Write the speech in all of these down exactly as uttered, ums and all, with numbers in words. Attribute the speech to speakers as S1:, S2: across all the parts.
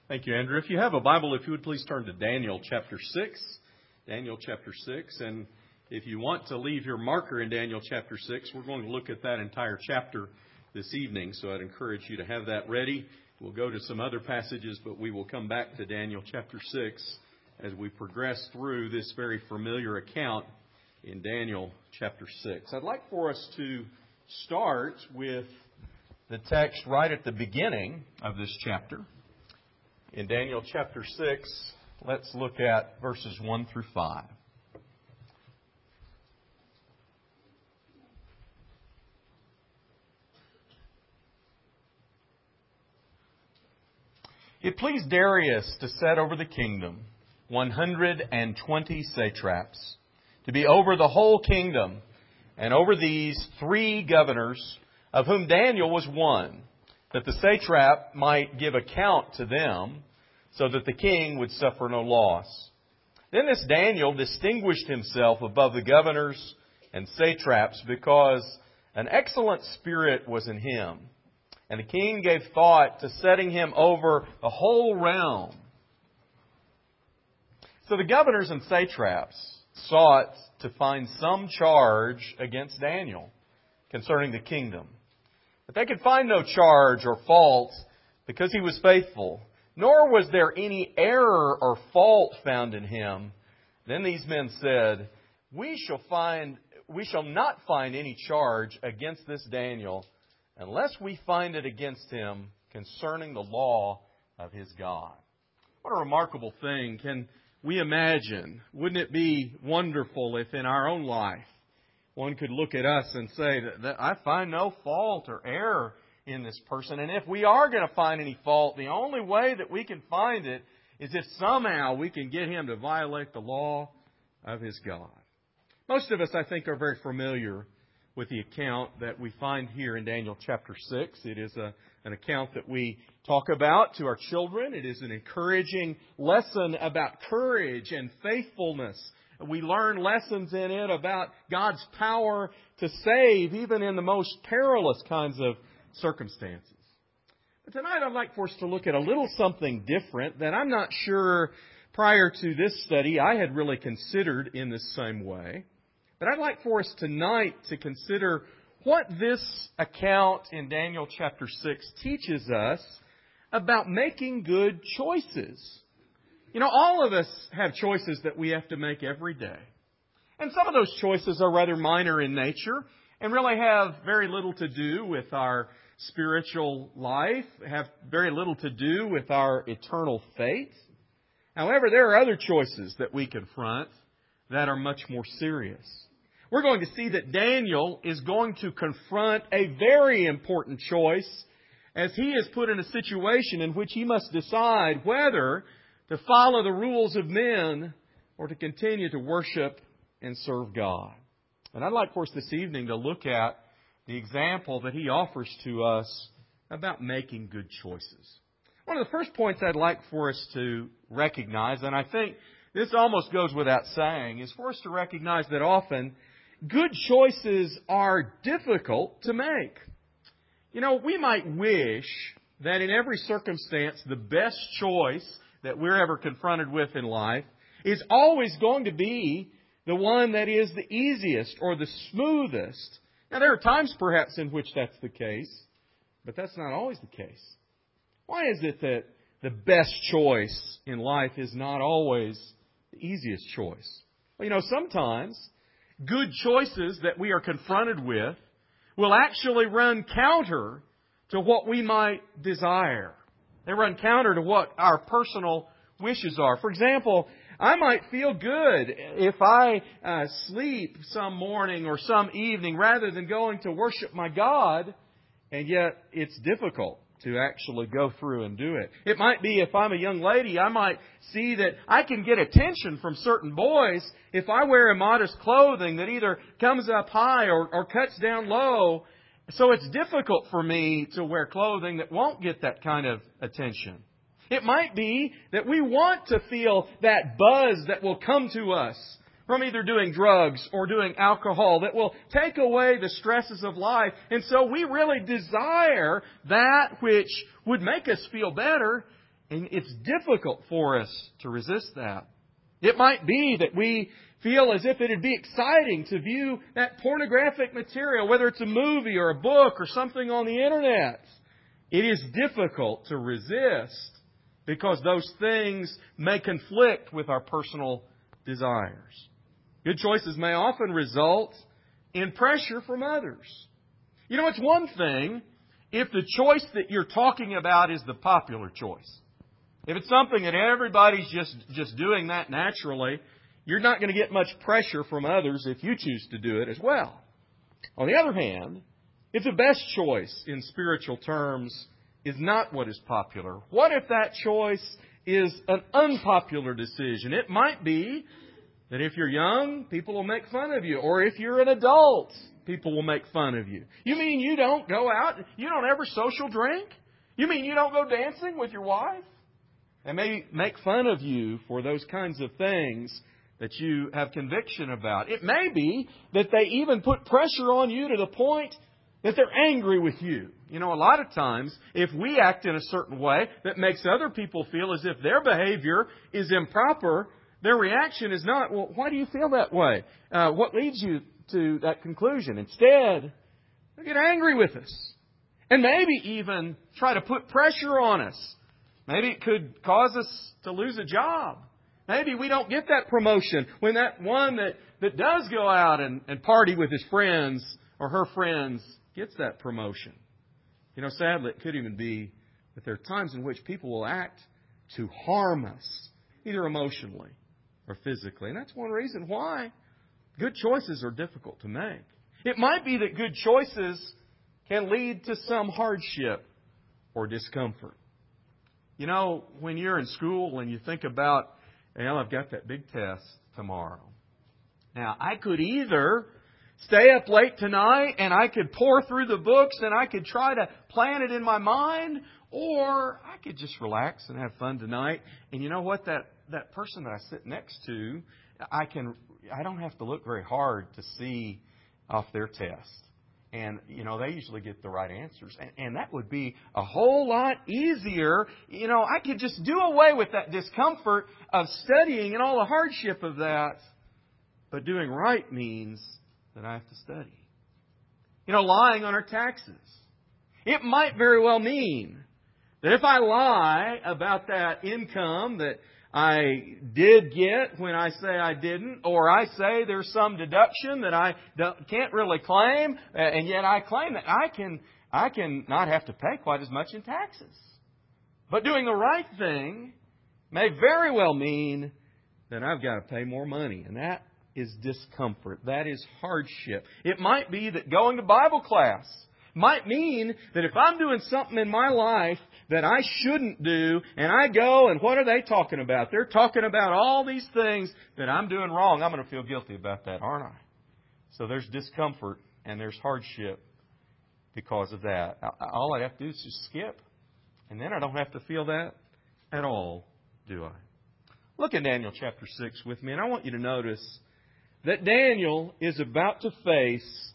S1: Thank you, Andrew. If you have a Bible, if you would please turn to Daniel chapter six. Daniel chapter six. And if you want to leave your marker in Daniel chapter six, we're going to look at that entire chapter this evening. So I'd encourage you to have that ready. We'll go to some other passages, but we will come back to Daniel chapter six as we progress through this very familiar account in Daniel chapter six. I'd like for us to start with the text right at the beginning of this chapter. In Daniel chapter six, let's look at verses one through five. It pleased Darius to set over the kingdom one hundred and twenty satraps, to be over the whole kingdom, and over these three governors, of whom Daniel was one, that the satrap might give account to them, so that the king would suffer no loss. Then this Daniel distinguished himself above the governors and satraps, because an excellent spirit was in him. And the king gave thought to setting him over the whole realm. So the governors and satraps sought to find some charge against Daniel concerning the kingdom. But they could find no charge or fault, because he was faithful, nor was there any error or fault found in him. Then these men said, We shall find, we shall not find any charge against this Daniel, unless we find it against him concerning the law of his God. What a remarkable thing. Can we imagine? Wouldn't it be wonderful if in our own life one could look at us and say that, that I find no fault or error in this person. And if we are going to find any fault, the only way that we can find it is if somehow we can get him to violate the law of his God. Most of us, I think, are very familiar with the account that we find here in Daniel chapter six. It is a, an account that we talk about to our children. It is an encouraging lesson about courage and faithfulness. We learn lessons in it about God's power to save, even in the most perilous kinds of circumstances. But tonight I'd like for us to look at a little something different that I'm not sure prior to this study I had really considered in the same way. But I'd like for us tonight to consider what this account in Daniel chapter six teaches us about making good choices. You know, all of us have choices that we have to make every day. And some of those choices are rather minor in nature and really have very little to do with our spiritual life, have very little to do with our eternal fate. However, there are other choices that we confront that are much more serious. We're going to see that Daniel is going to confront a very important choice as he is put in a situation in which he must decide whether to follow the rules of men or to continue to worship and serve God. And I'd like for us this evening to look at the example that he offers to us about making good choices. One of the first points I'd like for us to recognize, and I think this almost goes without saying, is for us to recognize that often good choices are difficult to make. You know, we might wish that in every circumstance the best choice that we're ever confronted with in life is always going to be the one that is the easiest or the smoothest. Now, there are times perhaps in which that's the case, but that's not always the case. Why is it that the best choice in life is not always the easiest choice? Well, you know, sometimes good choices that we are confronted with will actually run counter to what we might desire. They run counter to what our personal wishes are. For example, I might feel good if I uh, sleep some morning or some evening rather than going to worship my God, and yet it's difficult to actually go through and do it. It might be if I'm a young lady, I might see that I can get attention from certain boys if I wear immodest clothing that either comes up high or, or cuts down low. So it's difficult for me to wear clothing that won't get that kind of attention. It might be that we want to feel that buzz that will come to us from either doing drugs or doing alcohol that will take away the stresses of life. And so we really desire that which would make us feel better,
S2: And it's difficult for us to resist that. It might be that we feel as if it'd be exciting to view that pornographic material, whether it's a movie or a book or something on the Internet. It is difficult to resist because those things may conflict with our personal desires. Good choices may often result in pressure from others. You know, it's one thing if the choice that you're talking about is the popular choice. If it's something that everybody's just, just doing that naturally, you're not going to get much pressure from others if you choose to do it as well. On the other hand, if the best choice in spiritual terms is not what is popular, what if that choice is an unpopular decision? It might be that if you're young, people will make fun of you. Or if you're an adult, people will make fun of you. You mean you don't go out? You don't ever social drink? You mean you don't go dancing with your wife? They may make fun of you for those kinds of things that you have conviction about. It may be that they even put pressure on you to the point that they're angry with you. You know, a lot of times, if we act in a certain way that makes other people feel as if their behavior is improper, their reaction is not, well, why do you feel that way? Uh, what leads you to that conclusion? Instead, they get angry with us. And maybe even try to put pressure on us. Maybe it could cause us to lose a job. Maybe we don't get that promotion when that one that, that does go out and, and party with his friends or her friends gets that promotion. You know, sadly, it could even be that there are times in which people will act to harm us, either emotionally or physically. And that's one reason why good choices are difficult to make. It might be that good choices can lead to some hardship or discomfort. You know, when you're in school and you think about, well, I've got that big test tomorrow. Now, I could either stay up late tonight and I could pour through the books and I could try to plan it in my mind, or I could just relax and have fun tonight. And you know what? That that person that I sit next to, I can I don't have to look very hard to see off their test. And, you know, they usually get the right answers. And, and that would be a whole lot easier. You know, I could just do away with that discomfort of studying and all the hardship of that. But doing right means that I have to study. You know, lying on our taxes. It might very well mean that if I lie about that income that I did get when I say I didn't, or I say there's some deduction that I can't really claim, and yet I claim that I can, I can not have to pay quite as much in taxes. But doing the right thing may very well mean that I've got to pay more money, and that is discomfort. That is hardship. It might be that going to Bible class might mean that if I'm doing something in my life that I shouldn't do, and I go, and what are they talking about? They're talking about all these things that I'm doing wrong. I'm going to feel guilty about that, aren't I? So there's discomfort and there's hardship because of that. All I have to do is just skip, and then I don't have to feel that at all, do I? Look at Daniel chapter six with me, and I want you to notice that Daniel is about to face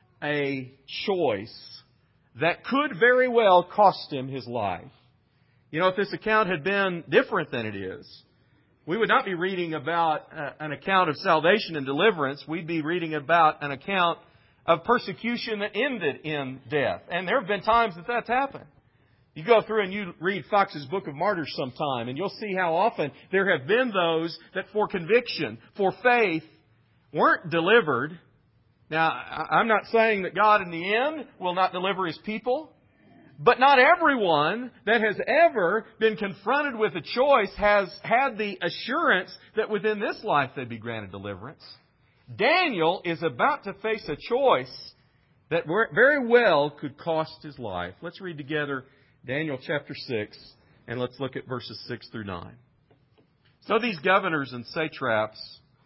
S2: a choice that could very well cost him his life. You know, if this account had been different than it is, we would not be reading about uh, an account of salvation and deliverance. We'd be reading about an account of persecution that ended in death. And there have been times that that's happened. You go through and you read Fox's Book of Martyrs sometime, and you'll see how often there have been those that for conviction, for faith, weren't delivered. Now, I'm not saying that God in the end will not deliver His people, but not everyone that has ever been confronted with a choice has had the assurance that within this life they'd be granted deliverance. Daniel is about to face a choice that very well could cost his life. Let's read together Daniel chapter six, and let's look at verses six through nine. So these governors and satraps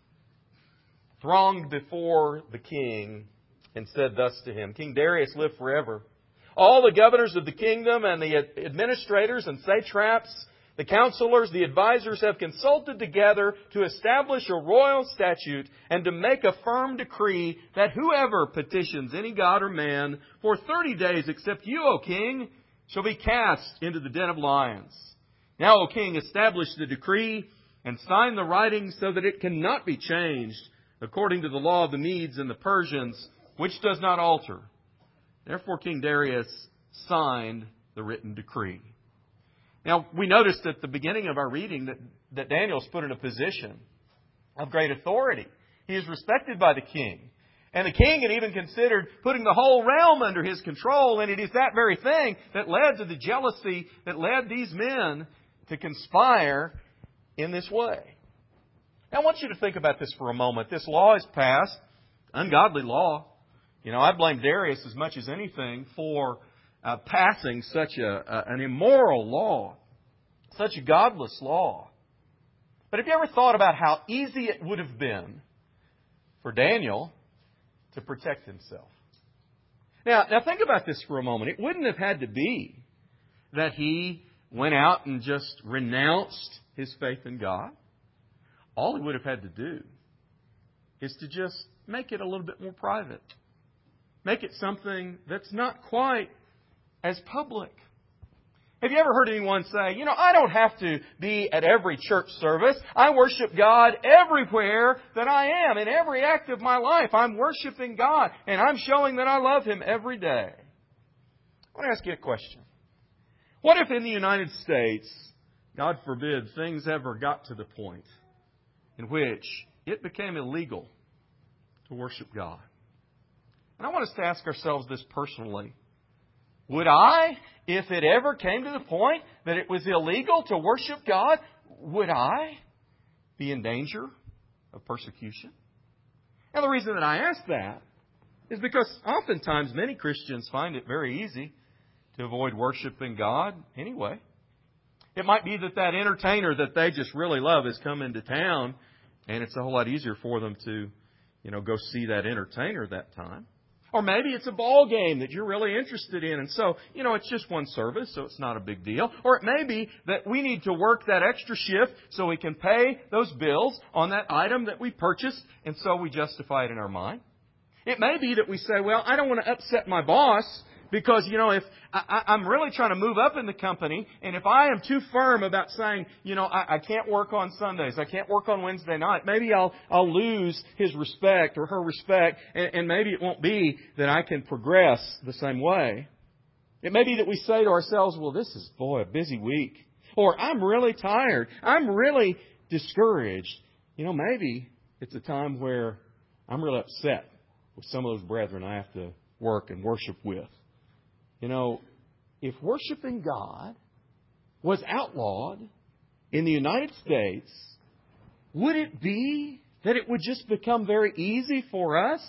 S2: thronged before the king and said thus to him, King Darius, live forever. All the governors of the kingdom and the administrators and satraps, the counselors, the advisors have consulted together to establish a royal statute and to make a firm decree that whoever petitions any god or man for thirty days except you, O king, shall be cast into the den of lions. Now, O king, establish the decree and sign the writing so that it cannot be changed according to the law of the Medes and the Persians, which does not alter. Therefore, King Darius signed the written decree. Now, we noticed at the beginning of our reading that, that Daniel's put in a position of great authority. He is respected by the king. And the king had even considered putting the whole realm under his control. And it is that very thing that led to the jealousy that led these men to conspire in this way. Now, I want you to think about this for a moment. This law is passed, ungodly law. You know, I blame Darius as much as anything for uh, passing such a, a, an immoral law, such a godless law. But have you ever thought about how easy it would have been for Daniel to protect himself? Now, now think about this for a moment. It wouldn't have had to be that he went out and just renounced his faith in God. All he would have had to do is to just make it a little bit more private. Make it something that's not quite as public. Have you ever heard anyone say, you know, I don't have to be at every church service. I worship God everywhere that I am. In every act of my life, I'm worshiping God. And I'm showing that I love Him every day. I want to ask you a question. What if in the United States, God forbid, things ever got to the point in which it became illegal to worship God? And I want us to ask ourselves this personally. Would I, if it ever came to the point that it was illegal to worship God, would I be in danger of persecution? And the reason that I ask that is because oftentimes many Christians find it very easy to avoid worshiping God anyway. It might be that that entertainer that they just really love has come into town, and it's a whole lot easier for them to, you know, go see that entertainer that time. Or maybe it's a ball game that you're really interested in. And so, you know, it's just one service, so it's not a big deal. Or it may be that we need to work that extra shift so we can pay those bills on that item that we purchased, and so we justify it in our mind. It may be that we say, well, I don't want to upset my boss because, you know, if I, I'm really trying to move up in the company, and if I am too firm about saying, you know, I, I can't work on Sundays, I can't work on Wednesday night, maybe I'll I'll lose his respect or her respect, and, and maybe it won't be that I can progress the same way. It may be that we say to ourselves, well, this is, boy, a busy week. Or I'm really tired. I'm really discouraged. You know, maybe it's a time where I'm really upset with some of those brethren I have to work and worship with. You know, if worshiping God was outlawed in the United States, would it be that it would just become very easy for us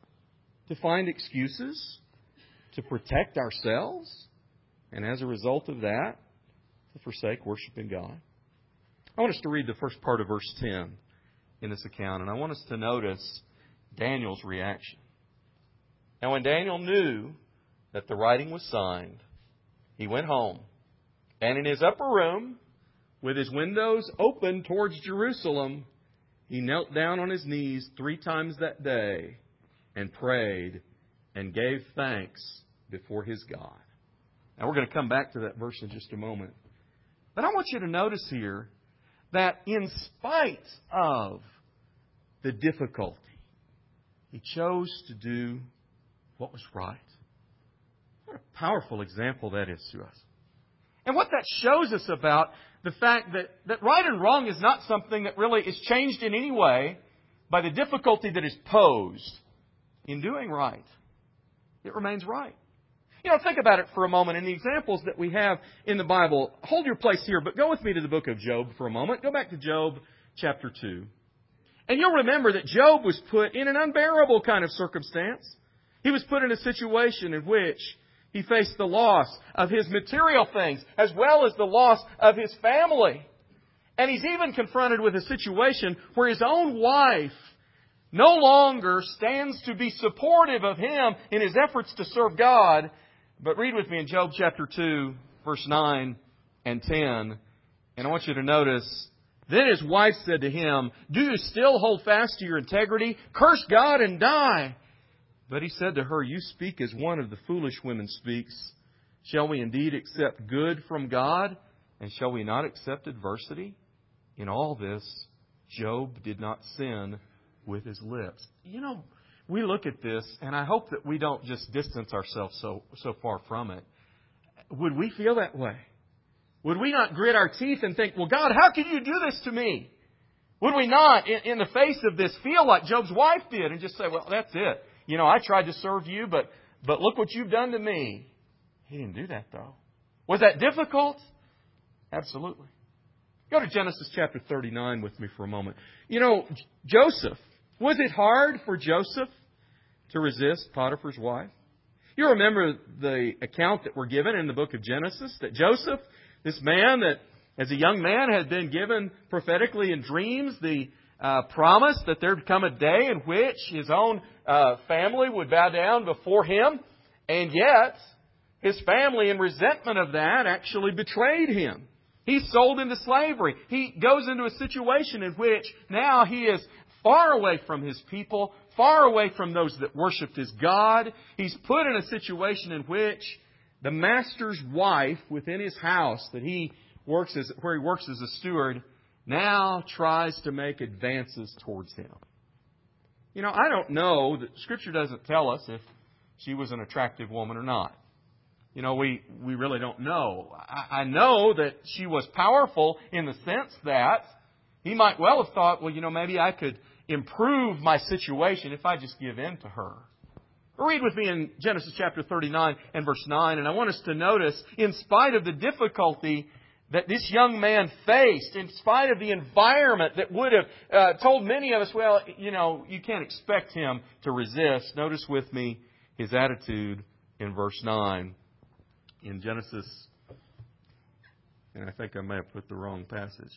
S2: to find excuses to protect ourselves, and as a result of that, to forsake worshiping God? I want us to read the first part of verse ten in this account, and I want us to notice Daniel's reaction. Now, when Daniel knew that the writing was signed, he went home, and in his upper room, with his windows open towards Jerusalem, he knelt down on his knees three times that day and prayed and gave thanks before his God. Now, we're going to come back to that verse in just a moment. But I want you to notice here that in spite of the difficulty, he chose to do what was right. What a powerful example that is to us. And what that shows us about the fact that, that right and wrong is not something that really is changed in any way by the difficulty that is posed in doing right. It remains right. You know, think about it for a moment. In the examples that we have in the Bible, hold your place here, but go with me to the book of Job for a moment. Go back to Job chapter two. And you'll remember that Job was put in an unbearable kind of circumstance. He was put in a situation in which he faced the loss of his material things as well as the loss of his family. And he's even confronted with a situation where his own wife no longer stands to be supportive of him in his efforts to serve God. But read with me in Job chapter two, verse nine and ten. And I want you to notice, then his wife said to him, "Do you still hold fast to your integrity? Curse God and die." But he said to her, "You speak as one of the foolish women speaks. Shall we indeed accept good from God And shall we not accept adversity? In all this, Job did not sin with his lips. You know, we look at this, and I hope that we don't just distance ourselves so, so far from it. Would we feel that way? Would we not grit our teeth and think, well, God, how can you do this to me? Would we not, in, in the face of this, feel like Job's wife did and just say, well, that's it. You know, I tried to serve you, but, but look what you've done to me. He didn't do that, though. Was that difficult? Absolutely. Go to Genesis chapter thirty-nine with me for a moment. You know, Joseph, was it hard for Joseph to resist Potiphar's wife? You remember the account that we're given in the book of Genesis, that Joseph, this man that as a young man had been given prophetically in dreams the uh, promise that there would come a day in which his own uh, family would bow down before him. And yet, his family, in resentment of that, actually betrayed him. He's sold into slavery. He goes into a situation in which now he is far away from his people, far away from those that worshipped his God. He's put in a situation in which the master's wife within his house that he works as, where he works as a steward, now tries to make advances towards him. You know, I don't know, that Scripture doesn't tell us if she was an attractive woman or not. You know, we, we really don't know. I, I know that she was powerful in the sense that he might well have thought, well, you know, maybe I could improve my situation if I just give in to her. Read with me in Genesis chapter thirty-nine and verse nine, and I want us to notice, in spite of the difficulty that this young man faced, in spite of the environment that would have uh, told many of us, well, you know, you can't expect him to resist. Notice with me his attitude in verse nine. In Genesis, and I think I may have put the wrong passage.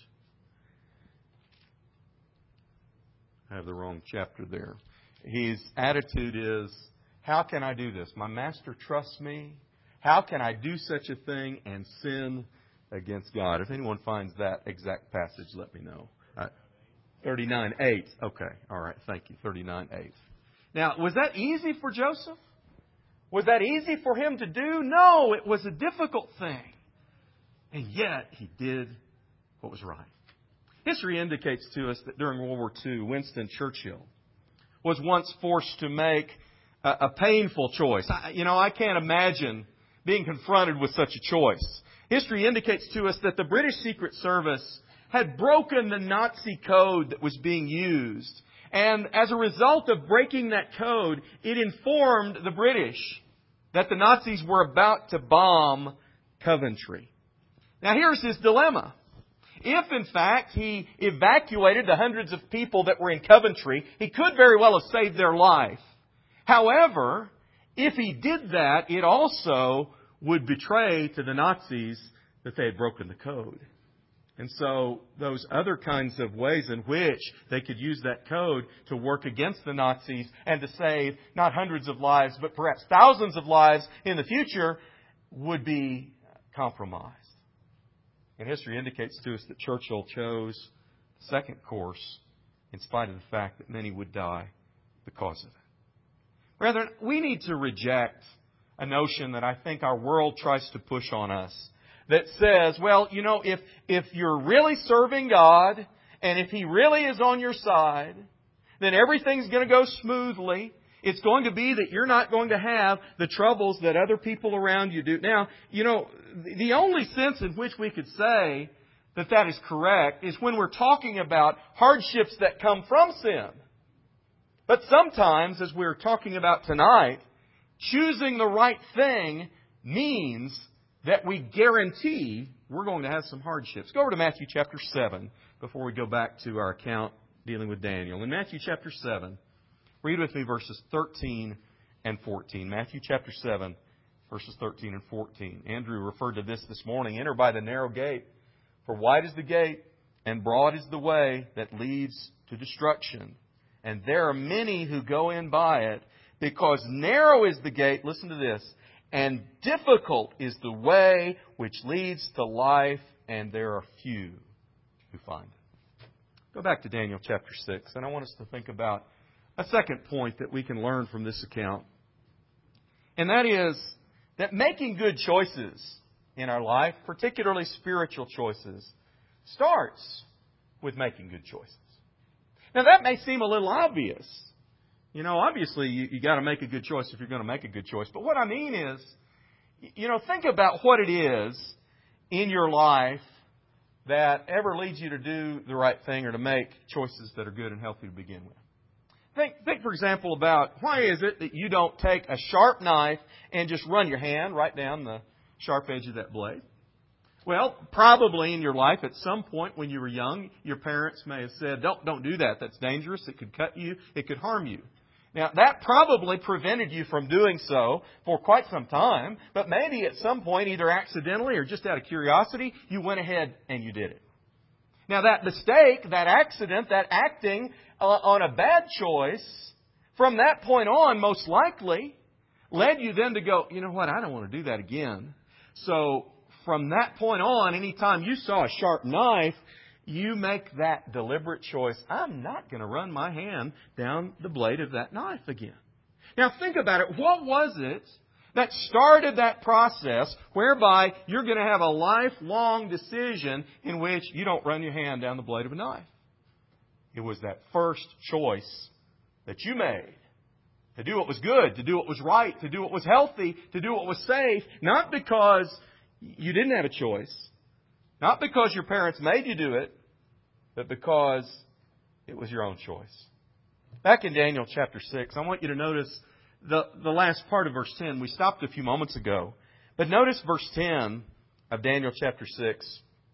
S2: I have the wrong chapter there. His attitude is, how can I do this? My master trusts me. How can I do such a thing and sin against God? If anyone finds that exact passage, let me know. Uh, thirty-nine eight. Okay. All right. Thank you. thirty-nine eight. Now, was that easy for Joseph? Was that easy for him to do? No, it was a difficult thing. And yet, he did what was right. History indicates to us that during World War Two, Winston Churchill was once forced to make a, a painful choice. I, you know, I can't imagine being confronted with such a choice. History indicates to us that the British Secret Service had broken the Nazi code that was being used. And as a result of breaking that code, it informed the British that the Nazis were about to bomb Coventry. Now here's his dilemma. If, in fact, he evacuated the hundreds of people that were in Coventry, he could very well have saved their life. However, if he did that, it also would betray to the Nazis that they had broken the code. And so those other kinds of ways in which they could use that code to work against the Nazis and to save not hundreds of lives, but perhaps thousands of lives in the future would be compromised. And history indicates to us that Churchill chose the second course in spite of the fact that many would die because of it. Brethren, we need to reject a notion that I think our world tries to push on us that says, well, you know, if, if you're really serving God and if He really is on your side, then everything's going to go smoothly. It's going to be that you're not going to have the troubles that other people around you do. Now, you know, the only sense in which we could say that that is correct is when we're talking about hardships that come from sin. But sometimes, as we're talking about tonight, choosing the right thing means that we guarantee we're going to have some hardships. Go over to Matthew chapter seven before we go back to our account dealing with Daniel. In Matthew chapter seven, read with me verses thirteen and fourteen. Matthew chapter seven, verses thirteen and fourteen. Andrew referred to this this morning. Enter by the narrow gate, for wide is the gate and broad is the way that leads to destruction. And there are many who go in by it, because narrow is the gate, listen to this, and difficult is the way which leads to life, and there are few who find it. Go back to Daniel chapter six, and I want us to think about a second point that we can learn from this account. And that is that making good choices
S1: in our life, particularly spiritual choices, starts with making good choices. Now, that may seem a little obvious. You know, obviously, you, you got to make a good choice if you're going to make a good choice. But what I mean is, you know, think about what it is in your life that ever leads you to do the right thing or to make choices that are good and healthy to begin with. Think, think, for example, about why is it that you don't take a sharp knife and just run your hand right down the sharp edge of that blade? Well, probably in your life at some point when you were young, your parents may have said, don't, don't do that. That's dangerous. It could cut you. It could harm you. Now, that probably prevented you from doing so for quite some time, but maybe at some point, either accidentally or just out of curiosity, you went ahead and you did it. Now, that mistake, that accident, that acting uh, on a bad choice, from that point on, most likely, led you then to go, you know what, I don't want to do that again. So, from that point on, anytime you saw a sharp knife, you make that deliberate choice. I'm not going to run my hand down the blade of that knife again. Now think about it. What was it that started that process whereby you're going to have a lifelong decision in which you don't run your hand down the blade of a knife? It was that first choice that you made to do what was good, to do what was right, to do what was healthy, to do what was safe, not because you didn't have a choice, not because your parents made you do it, but because it was your own choice. Back in Daniel chapter six, I want you to notice the, the last part of verse ten. We stopped a few moments ago. But notice verse ten of Daniel chapter six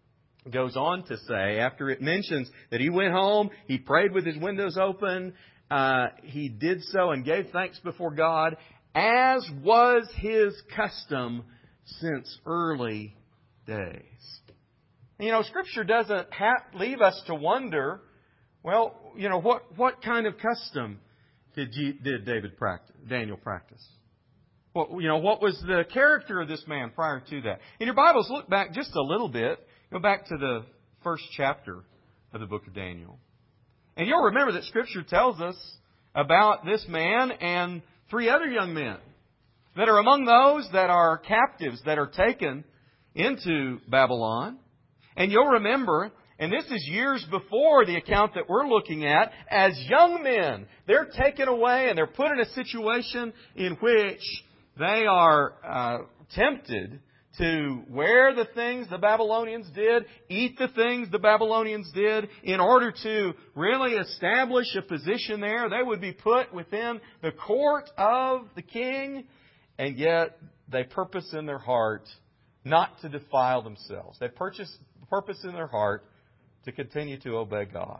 S1: goes on to say, after it mentions that he went home, he prayed with his windows open, uh, he did so and gave thanks before God, as was his custom since early days. You know, Scripture doesn't have, leave us to wonder, well, you know, what, what kind of custom did, G, did David practice, Daniel practice? Well, you know, what was the character of this man prior to that? In your Bibles, look back just a little bit. Go back to the first chapter of the book of Daniel. And you'll remember that Scripture tells us about this man and three other young men that are among those that are captives, that are taken into Babylon. And you'll remember, and this is years before the account that we're looking at, as young men, they're taken away and they're put in a situation in which they are uh, tempted to wear the things the Babylonians did, eat the things the Babylonians did, in order to really establish a position there. They would be put within the court of the king, and yet they purpose in their heart not to defile themselves. They purchase, purpose in their heart to continue to obey God.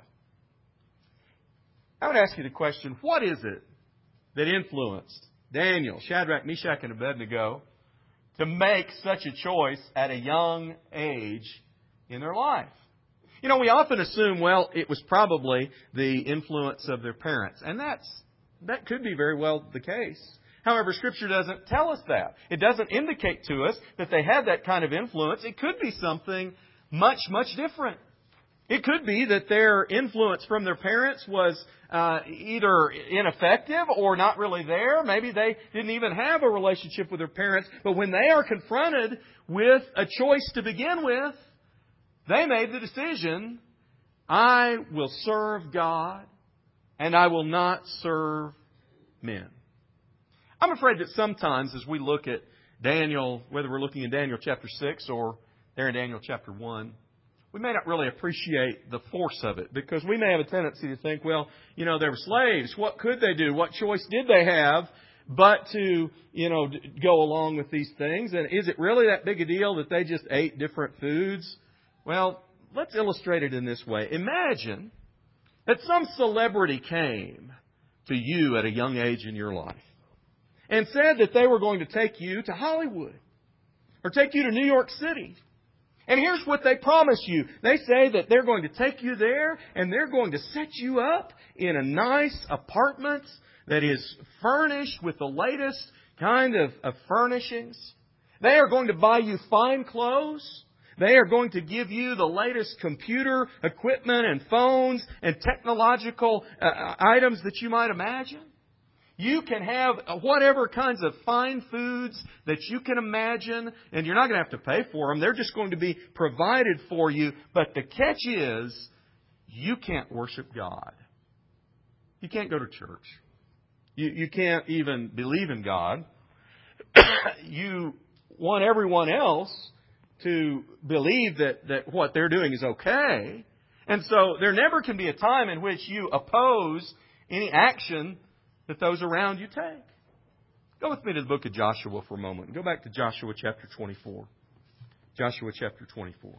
S1: I would ask you the question, what is it that influenced Daniel, Shadrach, Meshach, and Abednego to make such a choice at a young age in their life? You know, we often assume, well, it was probably the influence of their parents. And that's that could be very well the case. However, Scripture doesn't tell us that. It doesn't indicate to us that they had that kind of influence. It could be something much, much different. It could be that their influence from their parents was uh, either ineffective or not really there. Maybe they didn't even have a relationship with their parents. But when they are confronted with a choice to begin with, they made the decision, I will serve God and I will not serve men. I'm afraid that sometimes as we look at Daniel, whether we're looking in Daniel chapter six or there in Daniel chapter one, we may not really appreciate the force of it, because we may have a tendency to think, well, you know, they were slaves. What could they do? What choice did they have but to, you know, go along with these things? And is it really that big a deal that they just ate different foods? Well, let's illustrate it in this way. Imagine that some celebrity came to you at a young age in your life and said that they were going to take you to Hollywood or take you to New York City. And here's what they promise you. They say that they're going to take you there and they're going to set you up in a nice apartment that is furnished with the latest kind of, of furnishings. They are going to buy you fine clothes. They are going to give you the latest computer equipment and phones and technological uh, items that you might imagine.
S2: You can have whatever kinds of fine foods that you can imagine, and you're not going to have to pay for them. They're just going to be provided for you. But the catch is, you can't worship God. You can't go to church. You, you can't even believe in God. You want everyone else to believe that, that what they're doing is okay. And so there never can be a time in which you oppose any action that those around you take. Go with me to the book of Joshua for a moment. Go back to Joshua chapter twenty-four. Joshua chapter twenty-four.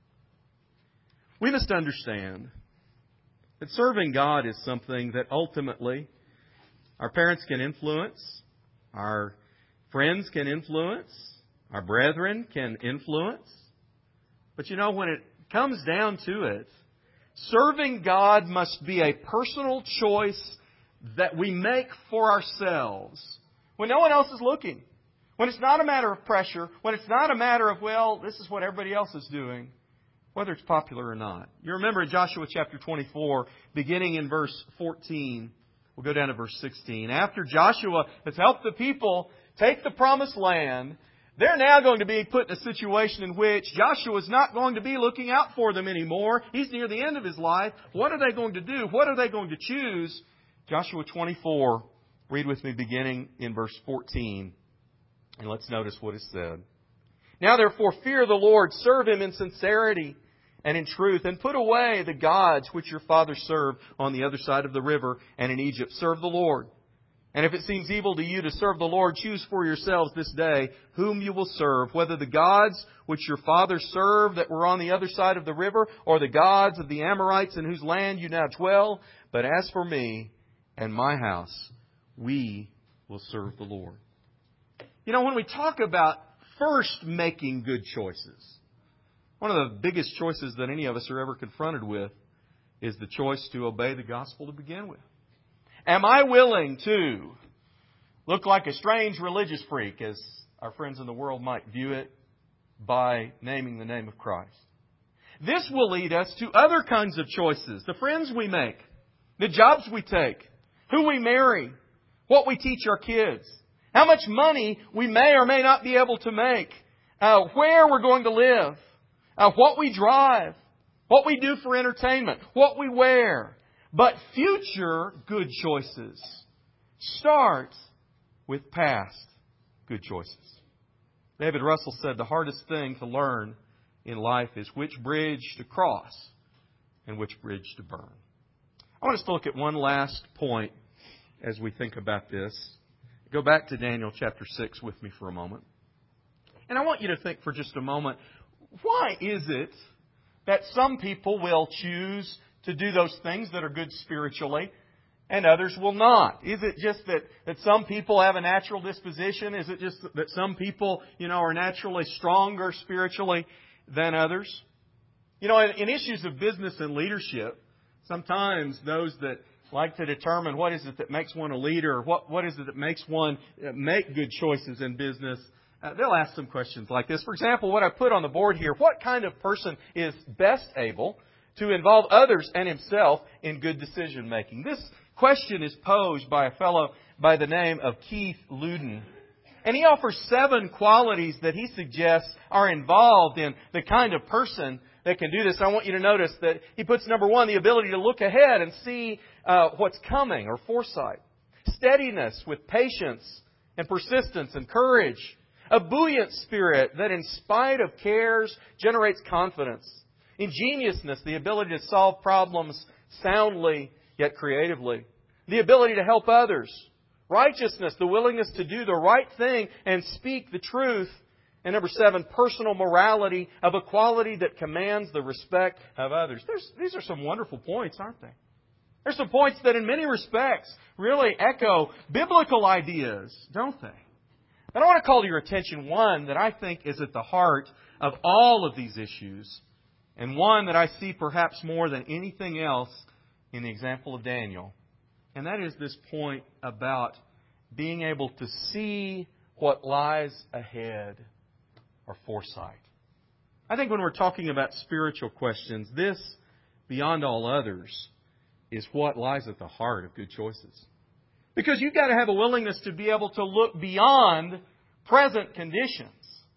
S2: We must understand that serving God is something that ultimately our parents can influence, our friends can influence, our brethren can influence. But you know, when it comes down to it, serving God must be a personal choice that we make for ourselves when no one else is looking. When it's not a matter of pressure. When it's not a matter of, well, this is what everybody else is doing. Whether it's popular or not. You remember in Joshua chapter twenty-four, beginning in verse fourteen, we'll go down to verse sixteen. After Joshua has helped the people take the promised land, they're now going to be put in a situation in which Joshua is not going to be looking out for them anymore. He's near the end of his life. What are they going to do? What are they going to choose? Joshua twenty-four, read with me beginning in verse fourteen. And let's notice what is said. Now therefore fear the Lord, serve Him in sincerity and in truth, and put away the gods which your fathers served on the other side of the river and in Egypt. Serve the Lord. And if it seems evil to you to serve the Lord, choose for yourselves this day whom you will serve, whether the gods which your fathers served that were on the other side of the river, or the gods of the Amorites in whose land you now dwell. But as for me and my house, we will serve the Lord. You know, when we talk about first making good choices, one of the biggest choices that any of us are ever confronted with is the choice to obey the gospel to begin with. Am I willing to look like a strange religious freak, as our friends in the world might view it, by naming the name of Christ? This will lead us to other kinds of choices. The friends we make, the jobs we take, who we marry, what we teach our kids, how much money we may or may not be able to make, uh, where we're going to live, uh, what we drive, what we do for entertainment, what we wear. But future good choices start with past good choices. David Russell said the hardest thing to learn in life is which bridge to cross and which bridge to burn. I want us to look at one last point as we think about this. Go back to Daniel chapter six with me for a moment. And I want you to think for just a moment, why is it that some people will choose to do those things that are good spiritually and others will not? Is it just that, that some people have a natural disposition? Is it just that some people, you know, are naturally stronger spiritually than others? You know, in, in issues of business and leadership, sometimes those that like to determine what is it that makes one a leader, or what, what is it that makes one make good choices in business, Uh, they'll ask some questions like this. For example, what I put on the board here, what kind of person is best able to involve others and himself in good decision making? This question is posed by a fellow by the name of Keith Luden. And he offers seven qualities that he suggests are involved in the kind of person that can do this. I want you to notice that he puts number one, the ability to look ahead and see uh, what's coming, or foresight. Steadiness with patience and persistence and courage. A buoyant spirit that in spite of cares generates confidence. Ingeniousness, the ability to solve problems soundly yet creatively. The ability to help others. Righteousness, the willingness to do the right thing and speak the truth. And number seven, personal morality of a quality that commands the respect of others. There's, these are some wonderful points, aren't they? There's some points that in many respects really echo biblical ideas, don't they? But I want to call to your attention one that I think is at the heart of all of these issues, and one that I see perhaps more than anything else in the example of Daniel. And that is this point about being able to see what lies ahead, or foresight. I think when we're talking about spiritual questions, this, beyond all others, is what lies at the heart of good choices. Because you've got to have a willingness to be able to look beyond present conditions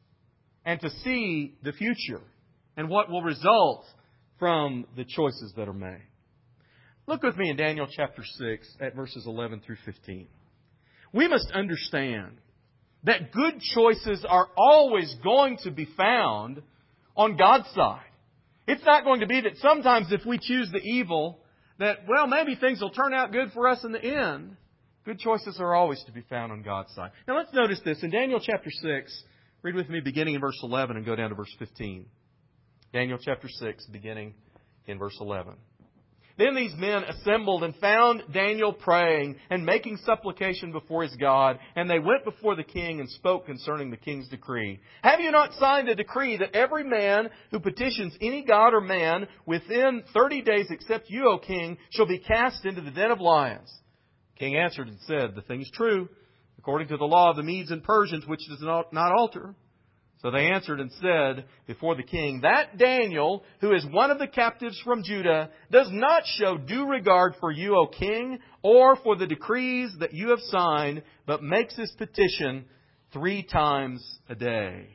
S2: and to see the future and what will result from the choices that are made. Look with me in Daniel chapter six at verses eleven through fifteen. We must understand that good choices are always going to be found on God's side. It's not going to be that sometimes if we choose the evil, that, well, maybe things will turn out good for us in the end. Good choices are always to be found on God's side. Now let's notice this. In Daniel chapter six, read with me beginning in verse eleven and go down to verse fifteen. Daniel chapter six, beginning in verse eleven. Then these men assembled and found Daniel praying and making supplication before his God. And they went before the king and spoke concerning the king's decree. Have you not signed a decree that every man who petitions any god or man within thirty days except you, O king, shall be cast into the den of lions? The king answered and said, the thing is true, according to the law of the Medes and Persians, which does not, not alter. So they answered and said before the king, that Daniel, who is one of the captives from Judah, does not show due regard for you, O king, or for the decrees that you have signed, but makes his petition three times a day.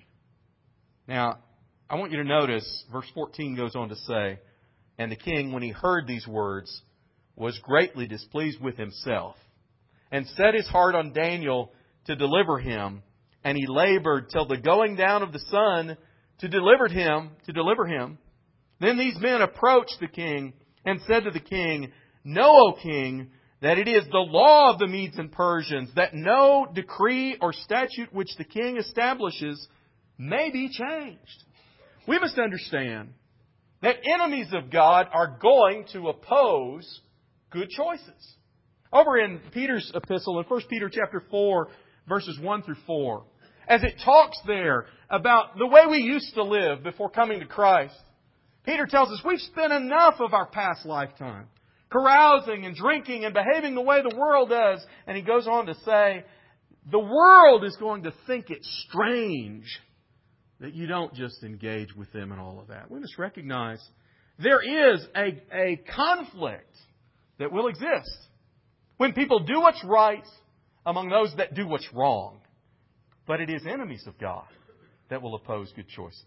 S2: Now, I want you to notice, verse fourteen goes on to say, and the king, when he heard these words, was greatly displeased with himself, and set his heart on Daniel to deliver him. And he labored till the going down of the sun to deliver him, to deliver him. Then these men approached the king and said to the king, know, O king, that it is the law of the Medes and Persians that no decree or statute which the king establishes may be changed. We must understand that enemies of God are going to oppose good choices. Over in Peter's epistle, in First Peter chapter four, verses one through four, as it talks there about the way we used to live before coming to Christ, Peter tells us we've spent enough of our past lifetime carousing and drinking and behaving the way the world does. And he goes on to say, the world is going to think it strange that you don't just engage with them and all of that. We must recognize there is a, a conflict that will exist when people do what's right among those that do what's wrong. But it is enemies of God that will oppose good choices.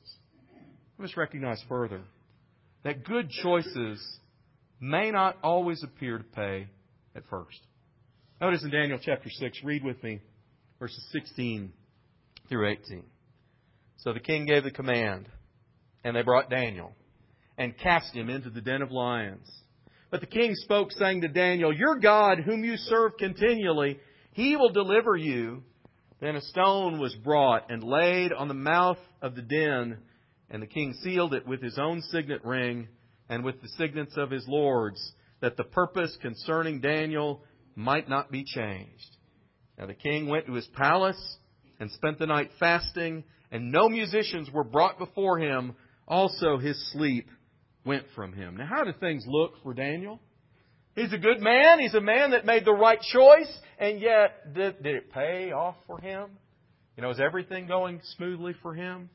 S2: We must recognize further that good choices may not always appear to pay at first. Notice in Daniel chapter six, read with me verses sixteen through eighteen. So the king gave the command, and they brought Daniel and cast him into the den of lions. But the king spoke, saying to Daniel, your God, whom you serve continually, He will deliver you. Then a stone was brought and laid on the mouth of the den, and the king sealed it with his own signet ring and with the signets of his lords, that the purpose concerning Daniel might not be changed. Now the king went to his palace and spent the night fasting, and no musicians were brought before him. Also his sleep went from him. Now how do things look for Daniel? He's a good man. He's a man that made the right choice. And yet, did, did it pay off for him? You know, is everything going smoothly for him?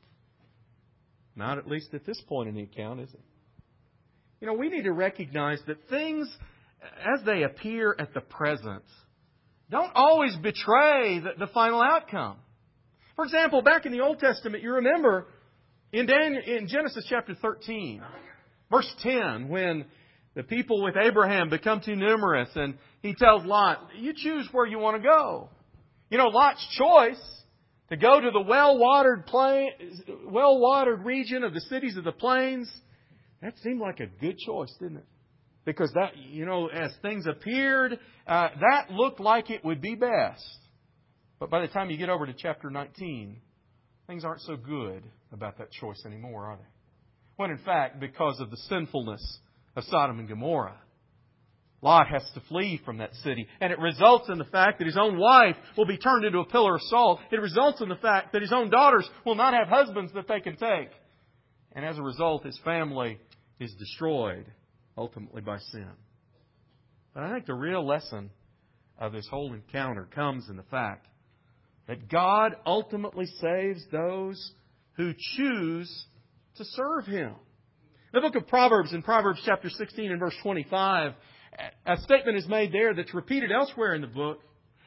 S2: Not at least at this point in the account, is it? You know, we need to recognize that things, as they appear at the present, don't always betray the, the final outcome. For example, back in the Old Testament, you remember in, Daniel, in Genesis chapter thirteen, verse ten, when the people with Abraham become too numerous, and he tells Lot, you choose where you want to go. You know, Lot's choice to go to the well-watered plain, well-watered region of the cities of the plains, that seemed like a good choice, didn't it? Because that, you know, as things appeared, uh, that looked like it would be best. But by the time you get over to chapter nineteen, things aren't so good about that choice anymore, are they? When in fact, because of the sinfulness of Sodom and Gomorrah, Lot has to flee from that city. And it results in the fact that his own wife will be turned into a pillar of salt. It results in the fact that his own daughters will not have husbands that they can take. And as a result, his family is destroyed, ultimately by sin. But I think the real lesson of this whole encounter comes in the fact that God ultimately saves those who choose to serve Him. The book of Proverbs, in Proverbs chapter sixteen and verse twenty-five, a statement is made there that's repeated elsewhere in the book.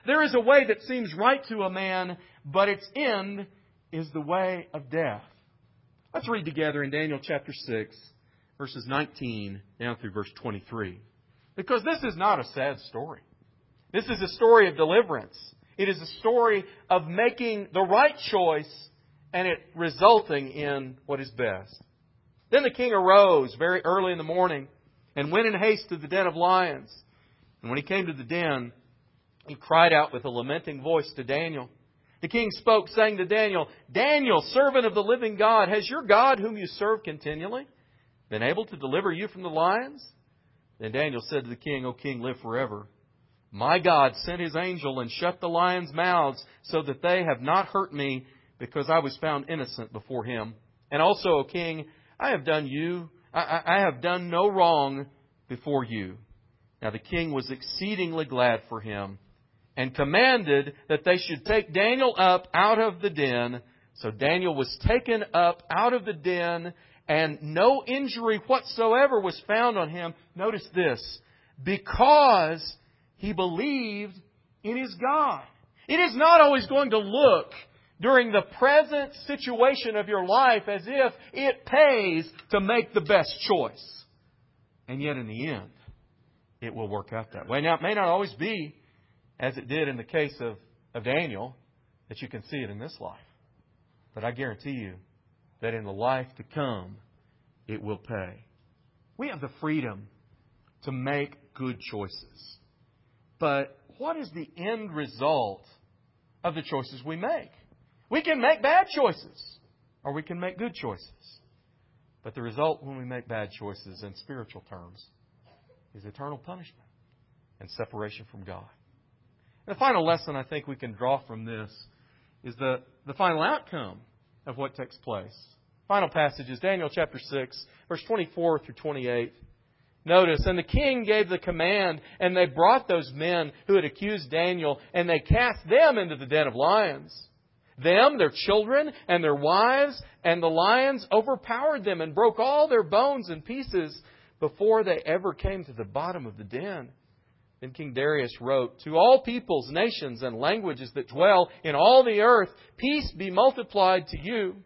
S2: There is a way that seems right to a man, but its end is the way of death. Let's read together in Daniel chapter six, verses nineteen down through verse twenty-three. Because this is not a sad story. This is a story of deliverance. It is a story of making the right choice and it resulting in what is best. Then the king arose very early in the morning and went in haste to the den of lions. And when he came to the den, he cried out with a lamenting voice to Daniel. The king spoke, saying to Daniel, Daniel, servant of the living God, has your God, whom you serve continually, been able to deliver you from the lions? Then Daniel said to the king, O king, live forever. My God sent His angel and shut the lions' mouths so that they have not hurt me, because I was found innocent before Him. And also, O king, I have done you, I, I have done no wrong before you. Now the king was exceedingly glad for him, and commanded that they should take Daniel up out of the den. So Daniel was taken up out of the den, and no injury whatsoever was found on him. Notice this, because he believed in his God. It is not always going to look during the present situation of your life as if it pays to make the best choice. And yet in the end, it will work out that way. Now, it may not always be as it did in the case of, of Daniel, that you can see it in this life. But I guarantee you that in the life to come, it will pay. We have the freedom to make good choices. But what is the end result of the choices we make? We can make bad choices, or we can make good choices. But the result when we make bad choices in spiritual terms is eternal punishment and separation from God. And the final lesson I think we can draw from this is the, the final outcome of what takes place. Final passage is Daniel chapter six, verse twenty-four through twenty-eight. Notice, and the king gave the command, and they brought those men who had accused Daniel, and they cast them into the den of lions. Them, their children, and their wives, and the lions overpowered them and broke all their bones in pieces before they ever came to the bottom of the den. Then King Darius wrote, To all peoples, nations, and languages that dwell in all the earth, peace be multiplied to you.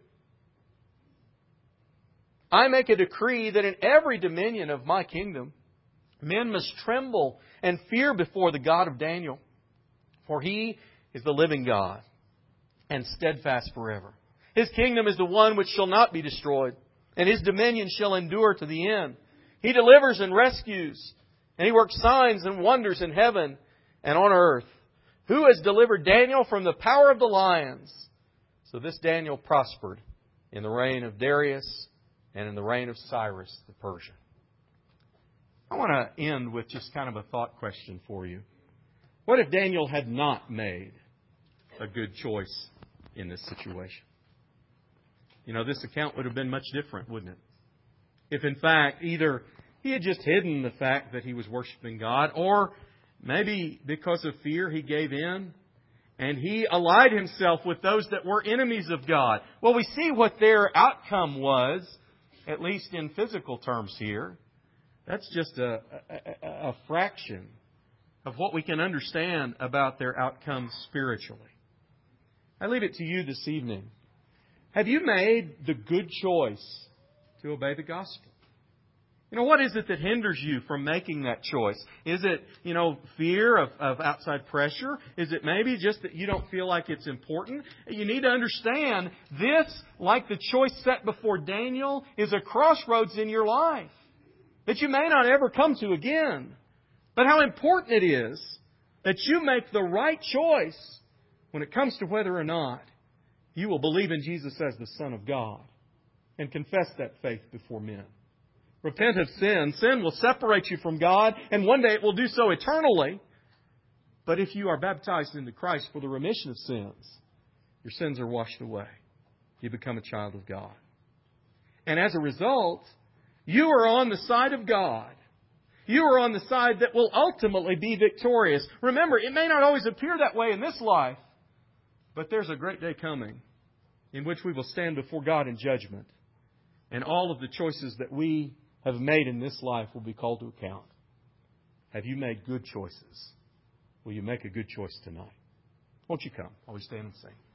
S2: I make a decree that in every dominion of my kingdom, men must tremble and fear before the God of Daniel. For He is the living God, and steadfast forever. His kingdom is the one which shall not be destroyed, and His dominion shall endure to the end. He delivers and rescues, and He works signs and wonders in heaven and on earth. Who has delivered Daniel from the power of the lions? So this Daniel prospered in the reign of Darius and in the reign of Cyrus the Persian. I want to end with just kind of a thought question for you. What if Daniel had not made a good choice in this situation? You know, this account would have been much different, wouldn't it? If in fact either he had just hidden the fact that he was worshiping God, or maybe because of fear he gave in and he allied himself with those that were enemies of God. Well, we see what their outcome was, at least in physical terms here. That's just a, a, a fraction of what we can understand about their outcome spiritually. I leave it to you this evening. Have you made the good choice to obey the gospel? You know, what is it that hinders you from making that choice? Is it, you know, fear of, of outside pressure? Is it maybe just that you don't feel like it's important? You need to understand this, like the choice set before Daniel, is a crossroads in your life that you may not ever come to again. But how important it is that you make the right choice when it comes to whether or not you will believe in Jesus as the Son of God and confess that faith before men. Repent of sin. Sin will separate you from God, and one day it will do so eternally. But if you are baptized into Christ for the remission of sins, your sins are washed away. You become a child of God. And as a result, you are on the side of God. You are on the side that will ultimately be victorious. Remember, it may not always appear that way in this life, but there's a great day coming in which we will stand before God in judgment. And all of the choices that we have made in this life will be called to account. Have you made good choices
S1: Will you make a good choice tonight? Won't you come while we stand and sing?